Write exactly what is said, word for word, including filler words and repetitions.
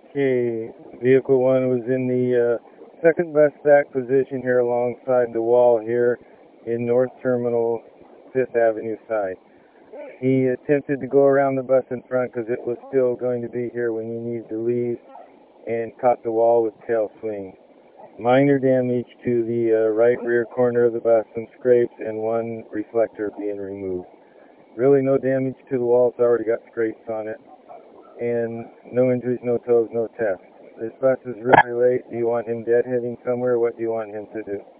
Okay, vehicle one was in the uh, second best back position here alongside the wall here in North Terminal fifth Avenue side. He attempted to go around the bus in front because it was still going to be here when he needed to leave and caught the wall with tail swing. Minor damage to the uh, right rear corner of the bus, some scrapes, and one reflector being removed. Really no damage to the wall, it's already got scrapes on it. And no injuries, no tows, no tests. This bus is really late. Do you want him deadheading somewhere? What do you want him to do?